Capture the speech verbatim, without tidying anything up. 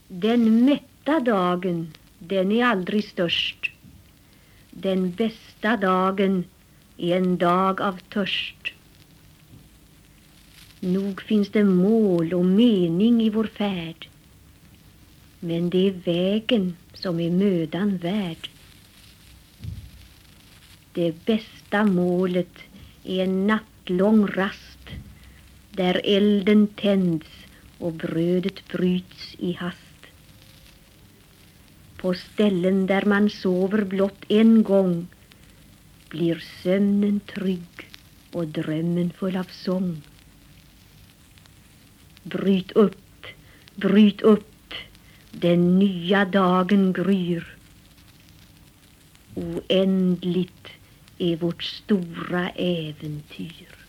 Den mätta dagen, den är aldrig störst. Den bästa dagen är en dag av törst. Nog finns det mål och mening i vår färd, men det är vägen som är mödan värd. Det bästa målet är en nattlång rast, där elden tänds och brödet bryts i hast. På ställen där man sover blott en gång blir sömnen trygg och drömmen full av sång. Bryt upp, bryt upp, den nya dagen gryr. Oändligt är vårt stora äventyr.